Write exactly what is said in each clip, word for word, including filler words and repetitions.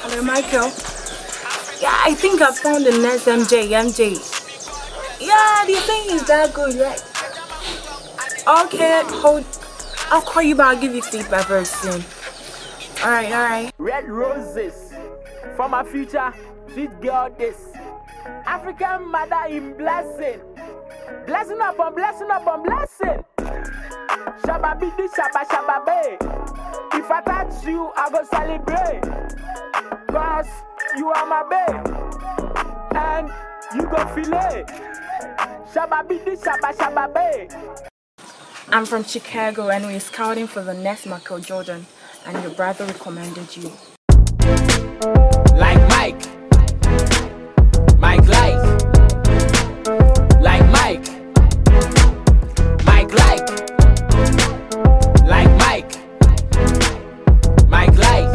Hello, Michael. Yeah, I think I found the next M J. M J. Yeah, the thing is that good, right? Okay, hold. I'll call you back. I'll give you feedback very soon. Alright, alright. Red roses for my future sweet girl this African mother in blessing. Blessing upon blessing upon blessing. Shabba bidi shabba shabba bay. If I touch you, I go celebrate. Cause you are my babe. And you go fillet. Shabba bidi shabba shabba bay. I'm from Chicago and we're scouting for the next Michael Jordan. And your brother recommended you. Like Mike. Mike like. Like Mike. Mike like. Like Mike. Mike like.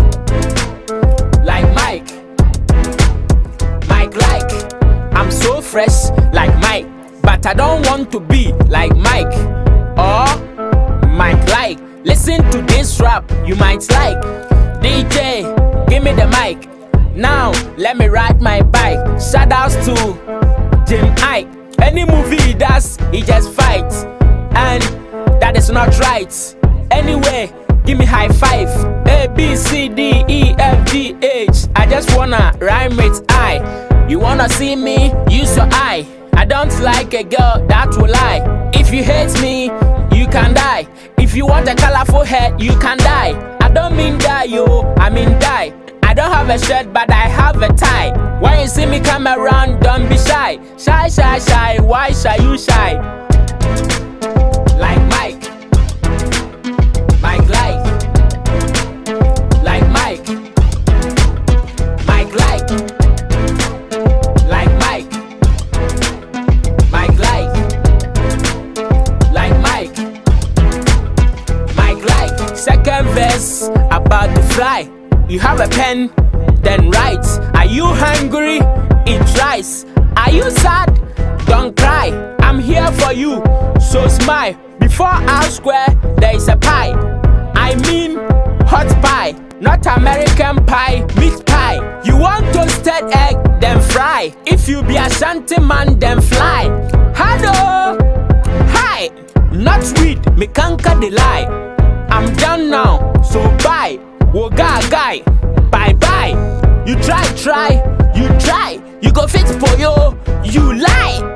Like Mike. Mike like. I'm so fresh like Mike, but I don't want to be like Mike or Mike like. Listen to this rap, you might like. D J, give me the mic. Now, let me ride my bike. Shoutouts to Jim Ike. Any movie he does, he just fights. And that is not right. Anyway, give me high five. A, B, C, D, E, F, G, H. I just wanna rhyme with I. You wanna see me? Use your eye. I don't like a girl that will lie. If you hate me, you can die. If you want a colorful head, you can die. I don't mean die, yo, I mean die. I don't have a shirt, but I have a tie. When you see me come around, don't be shy. Shy, shy, shy, why shy you shy? Like Mike. Mike like. Like Mike. Mike like. Like Mike. Mike like. Like Mike. Mike like. Second verse about to fly. You have a pen, then write. Are you hungry? Eat rice. Are you sad? Don't cry. I'm here for you, so smile. Before our square, there is a pie. I mean, hot pie, not American pie, meat pie. You want toasted egg, then fry. If you be a shanty man, then fly. Hello, hi, not weed, me conquer the lie. I'm done now, so bye. Woga guy, bye bye. You try, try, you try. You go fit for you, you lie.